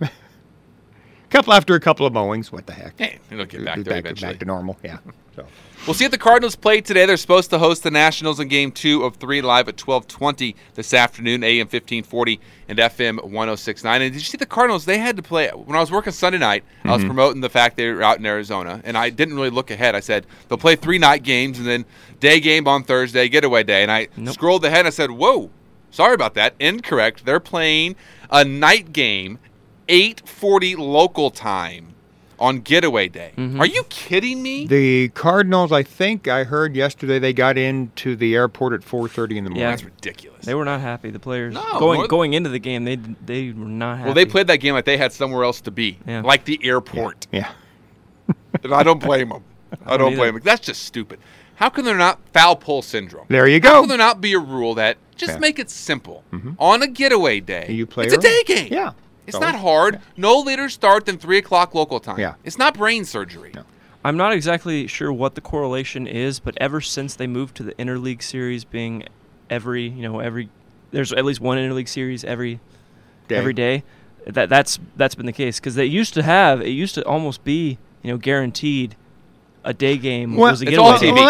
after a couple of mowings, what the heck? Hey, it'll get back Be there eventually. back to normal. Yeah. So We'll see if the Cardinals play today. They're supposed to host the Nationals in Game 2 of 3 live at 12:20 this afternoon, AM 1540 and FM 106.9. And did you see the Cardinals? They had to play. When I was working Sunday night, I was promoting the fact they were out in Arizona, and I didn't really look ahead. I said, they'll play 3 night games and then day game on Thursday, getaway day. And I scrolled ahead and I said, whoa, sorry about that. Incorrect. They're playing a night game, 8:40 local time on getaway day. Are you kidding me? the Cardinals, I think I heard yesterday, they got into the airport at 4:30 in the morning. Yeah. That's ridiculous. They were not happy. The players No, more- going into the game, they were not happy. Well, they played that game like they had somewhere else to be, Yeah. like the airport. Yeah. And I don't blame them. I don't either. blame them. That's just stupid. How can there not foul pole syndrome? There you How go. can there not be a rule that just Yeah. make it simple? On a getaway day, You play it's a early. day game. Yeah. It's So- not hard. No later start than 3 o'clock local time. Yeah. It's not brain surgery. No. I'm not exactly sure what the correlation is, but ever since they moved to the interleague series being every there's at least one interleague series every day, that's been the case, because it used to almost be guaranteed a day game was a it's getaway all game.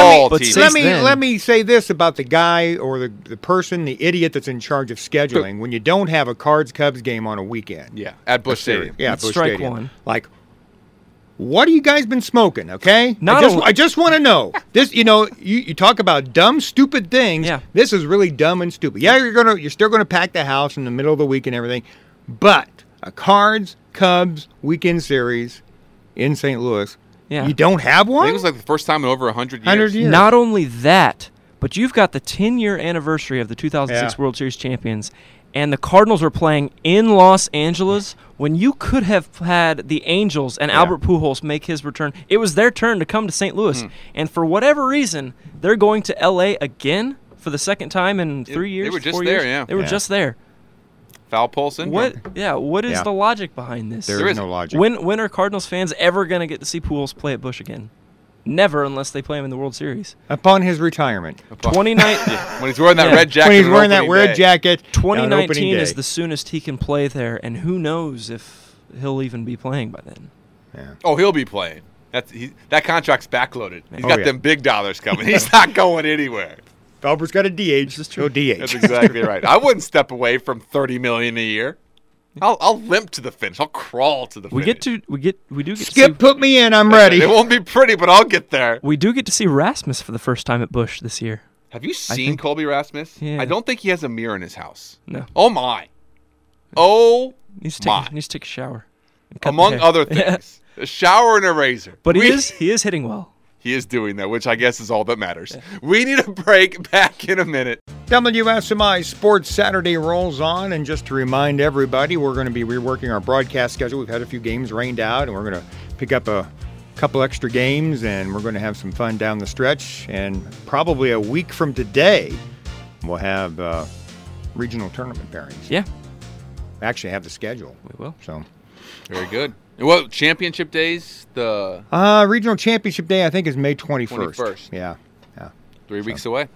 TV. Let me say this about the guy or the person, the idiot that's in charge of scheduling. When you don't have a Cards-Cubs game on a weekend. Yeah, at Busch Stadium. Yeah, That's Busch strike Stadium. one. Like, what have you guys been smoking, okay? Not I just want to know. This, you talk about dumb, stupid things. Yeah. This is really dumb and stupid. Yeah, you're still going to pack the house in the middle of the week and everything, but a Cards-Cubs weekend series in St. Louis, Yeah. you don't have I one? think it was like the first time in over 100 years. 100 years. Not only that, but you've got the 10-year anniversary of the 2006 Yeah. World Series champions, and the Cardinals are playing in Los Angeles when you could have had the Angels and Albert Pujols make his return. It was their turn to come to St. Louis, and for whatever reason, they're going to L.A. again for the second time in 3 years. They were just 4 there, years. yeah. They were Yeah. just there. Foul pole syndrome. What is Yeah. the logic behind this? There is no logic. When are Cardinals fans ever going to get to see Pujols play at Busch again? Never, unless they play him in the World Series. Upon his retirement. 2019 When he's wearing that red jacket. When he's on wearing that opening red day. jacket on opening 2019 day. is the soonest he can play there, and who knows if he'll even be playing by then. Yeah. Oh, he'll be playing. That contract's backloaded. He's Oh, got yeah. them big dollars coming. He's not going anywhere. Albert's got a DH. This is true. He'll DH. That's exactly right. I wouldn't step away from $30 million a year. I'll limp to the finish. I'll crawl to the We finish. do get to Skip, see, put me in. I'm ready. It won't be pretty, but I'll get there. we do get to see Rasmus for the first time at Busch this year. Have you seen think- Colby Rasmus? Yeah. I don't think he has a mirror in his house. No, Oh my. Oh needs to my. take a shower. and cut the Among hair. other Yeah. things. A shower and a razor. But he is hitting well. He is doing that, which I guess is all that matters. We need a break. Back in a minute. WSMI Sports Saturday rolls on, and just to remind everybody, we're going to be reworking our broadcast schedule. We've had a few games rained out, and we're going to pick up a couple extra games, and we're going to have some fun down the stretch. And probably a week from today, we'll have regional tournament pairings. Yeah, We actually have the schedule. we will. So, Very good. And what, championship days? The regional championship day, I think, is May 21st. 21st. Yeah. 3 weeks away.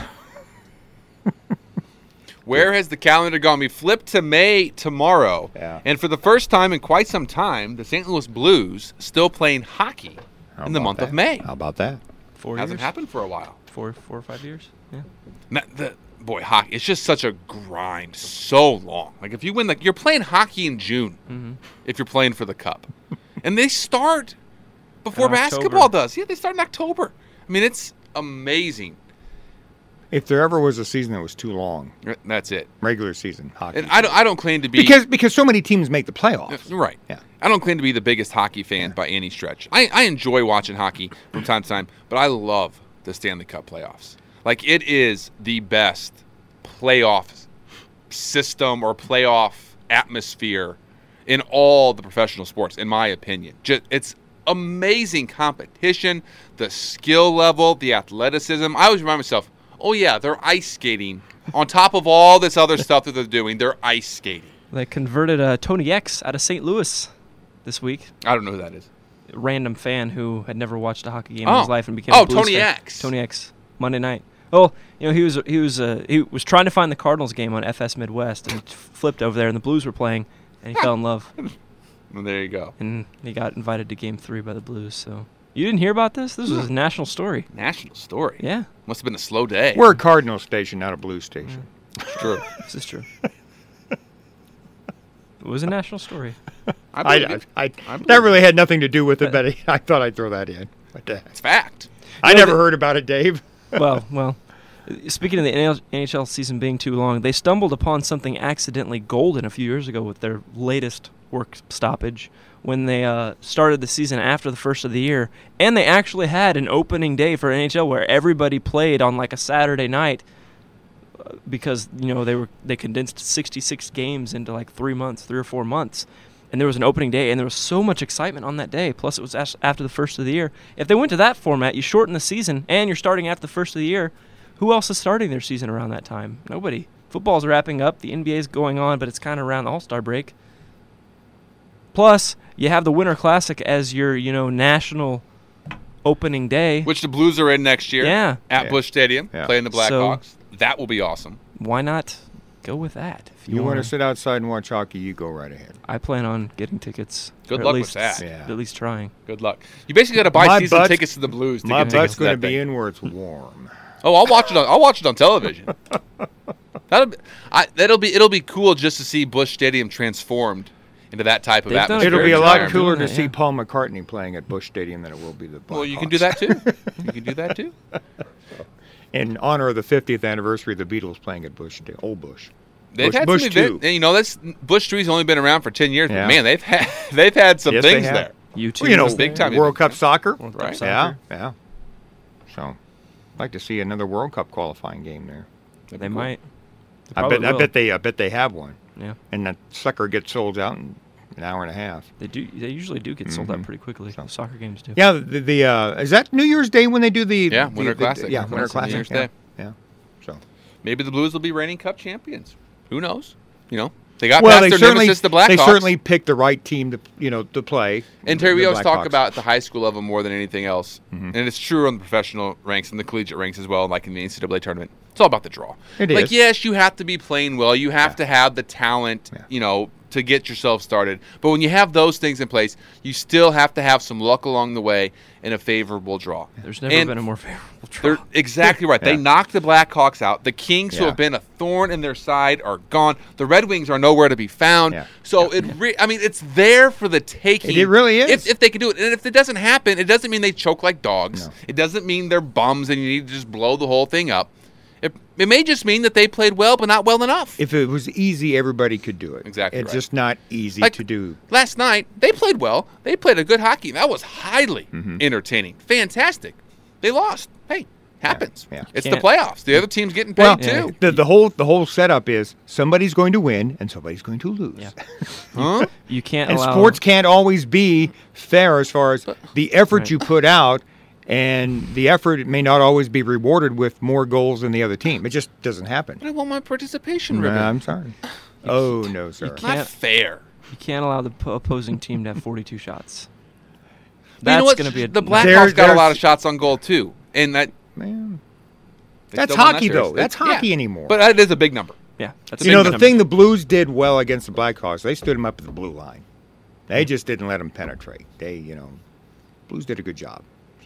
Where has the calendar gone? We flipped to May tomorrow. Yeah. And for the first time in quite some time, the St. Louis Blues still playing hockey How in the about month that? of May. How about that? 4 Hasn't years. happened for a while. Four or 5 years. Yeah. Boy, hockey, it's just such a grind, so long. Like if you win, you're playing hockey in June if you're playing for the Cup. And they start before In October. basketball does. Yeah, they start in October. I mean, it's amazing. If there ever was a season that was too long, That's it. regular season hockey. And I don't claim to be because so many teams make the playoffs. right. Yeah. I don't claim to be the biggest hockey fan by any stretch. I enjoy watching hockey from time to time, but I love the Stanley Cup playoffs. Like it is the best playoff system or playoff atmosphere in all the professional sports, in my opinion. It's amazing competition, the skill level, the athleticism. I always remind myself, oh yeah, they're ice skating. On top of all this other stuff that they're doing, they're ice skating. They converted Tony X out of St. Louis this week. I don't know who that is. A random fan who had never watched a hockey game in Oh. his life and became Oh, a Blues Tony fan. X. Tony X. Monday night. Oh, he was trying to find the Cardinals game on FS Midwest and flipped over there, and the Blues were playing, and he fell in love, Well, there you go. and he got invited to Game 3 by the Blues. So you didn't hear about this? This was a national story. National story. Yeah, Must have been a slow day. We're a Cardinal station, not a Blue station. It's true. this is true. It was a national story. I believe it. I believe that really had nothing to do with it, but I thought I'd throw that in. But, It's fact. I never heard about it, Dave. Well. Speaking of the NHL season being too long, they stumbled upon something accidentally golden a few years ago with their latest work stoppage when they started the season after the first of the year, and they actually had an opening day for NHL where everybody played on like a Saturday night because they condensed 66 games into like 3 or 4 months. And there was an opening day, and there was so much excitement on that day. Plus, it was after the first of the year. If they went to that format, you shorten the season, and you're starting after the first of the year. Who else is starting their season around that time? Nobody. Football's wrapping up. The NBA's going on, but it's kind of around the All-Star break. Plus, you have the Winter Classic as your, national opening day. Which the Blues are in next year. Yeah. At Busch Stadium, playing the Blackhawks. That will be awesome. Why not go with that? If you want to sit outside and watch hockey, you go right ahead. I plan on getting tickets. Good luck with that. At least trying. Good luck. You basically got to buy season tickets to the Blues. To my get butt's going to be in where it's warm. Oh, I'll watch it on television. It'll be cool just to see Busch Stadium transformed into that type of atmosphere. It'll be a lot cooler to see Paul McCartney playing at Busch Stadium than it will be the Blackhawks. Well, you can do that too. You can do that too. In honor of the 50th anniversary of the Beatles playing at Old Busch. They've had some events. That's Busch Street's only been around for 10 years, but man, they've had some things there. Big time World Cup soccer. Right. Yeah. So, I'd like to see another World Cup qualifying game there. They might. I bet they have one. Yeah. And that sucker gets sold out in an hour and a half. They usually do get sold out pretty quickly. So. Soccer games do. Yeah. Is that New Year's Day when they do the Winter Classic? Winter Classic. New Year's Day. Yeah. So maybe the Blues will be reigning Cup champions. Who knows? They got past their nemesis, the Blackhawks. They certainly picked the right team to play. And Terry, we always talk about the high school level more than anything else, and it's true on the professional ranks and the collegiate ranks as well, like in the NCAA tournament. It's all about the draw. It is. Yes, you have to be playing well. You have to have the talent, to get yourself started. But when you have those things in place, you still have to have some luck along the way and a favorable draw. There's never been a more favorable draw. Exactly right. They knocked the Blackhawks out. The Kings, who have been a thorn in their side, are gone. The Red Wings are nowhere to be found. Yeah. So it's there for the taking. It really is. If they can do it. And if it doesn't happen, it doesn't mean they choke like dogs. No. It doesn't mean they're bums and you need to just blow the whole thing up. It may just mean that they played well, but not well enough. If it was easy, everybody could do it. Exactly. It's just not easy to do. Last night, they played well. They played a good hockey. That was highly entertaining. Fantastic. They lost. Hey, happens. Yeah. It's the playoffs. The other team's getting paid too. The whole setup is somebody's going to win and somebody's going to lose. Yeah. Huh? You can't. And sports can't always be fair as far as the effort you put out. And the effort may not always be rewarded with more goals than the other team. It just doesn't happen. But I want my participation ribbon. I'm sorry. Oh, no, sir. Not fair. You can't allow the opposing team to have 42 shots. That's going to be the Blackhawks got a lot of shots on goal too, and that. Man, that's hockey though. That's hockey anymore. But it is a big number. Yeah, that's the thing the Blues did well against the Blackhawks, they stood them up at the blue line. They just didn't let them penetrate. Blues did a good job.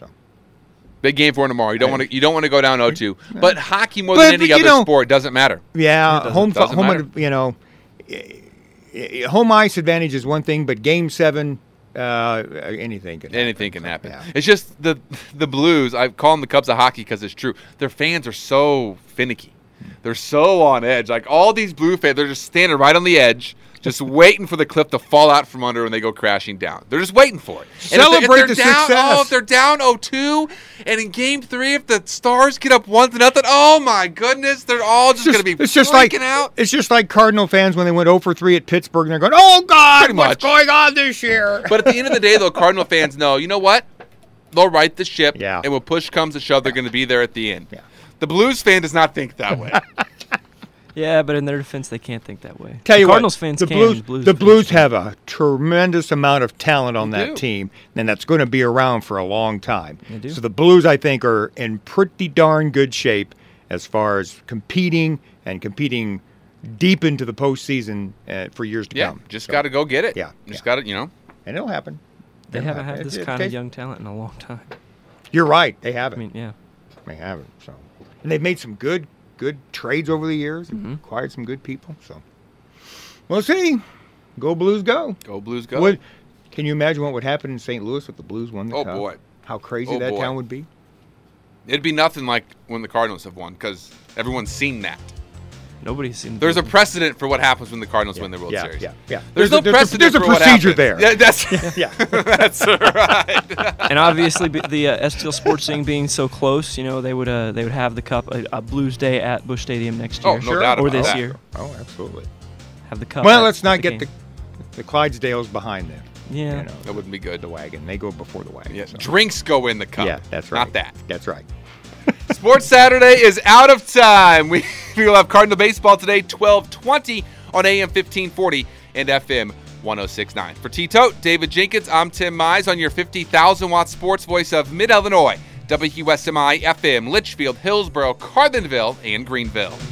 Big game for tomorrow. You don't want to go down 0-2. But hockey more than any other sport doesn't matter. Yeah, home ice advantage is one thing, but Game 7, anything can happen. Anything can happen. Yeah. It's just the Blues. I call them the Cubs of hockey because it's true. Their fans are so finicky. They're so on edge. Like all these Blue fans, they're just standing right on the edge, just waiting for the cliff to fall out from under when they go crashing down. They're just waiting for it. Celebrate the success. If they're down 0-2, and in Game 3, if the Stars get up 1-0, oh my goodness, they're all just going to be freaking out. It's just like Cardinal fans when they went 0-3 at Pittsburgh, and they're going, oh, God, what's going on this year? But at the end of the day, though, Cardinal fans know, you know what? They'll right the ship, and when push comes to shove, they're going to be there at the end. Yeah. The Blues fan does not think that way. Yeah, but in their defense, they can't think that way. Tell you Cardinals what, fans the can. Blues have a tremendous amount of talent on that team, and that's going to be around for a long time. They do. So the Blues, I think, are in pretty darn good shape as far as competing deep into the postseason for years to come. Just got to go get it. Yeah, just got to, And it'll happen. They haven't had this kind of young talent in a long time. You're right. They haven't. I mean, yeah. They haven't. So, and they've made some good trades over the years. They've acquired some good people. So, we'll see. Go Blues, go. Go Blues, go. Can you imagine what would happen in St. Louis if the Blues won the Cup? Oh, boy. How crazy that town would be? It'd be nothing like when the Cardinals have won because everyone's seen that. Nobody's seen. There's a precedent for what happens when the Cardinals win the World Series. Yeah. There's no precedent. There's a procedure there. Yeah, that's right. And obviously, the STL Sports thing being so close, they would have the Cup a Blues Day at Busch Stadium next year. Oh, no doubt or about this that. year. Oh, absolutely. Have the Cup. Well, let's not get the Clydesdales behind them. Yeah, that wouldn't be good. The wagon. They go before the wagon. Yeah, so. Drinks go in the Cup. Yeah, that's right. Not that. That's right. Sports Saturday is out of time. We will have Cardinal baseball today, 12:20 on AM 1540 and FM 1069. For T-Tote, David Jenkins, I'm Tim Mize on your 50,000-watt sports voice of Mid-Illinois, WSMI FM, Litchfield, Hillsboro, Carlinville, and Greenville.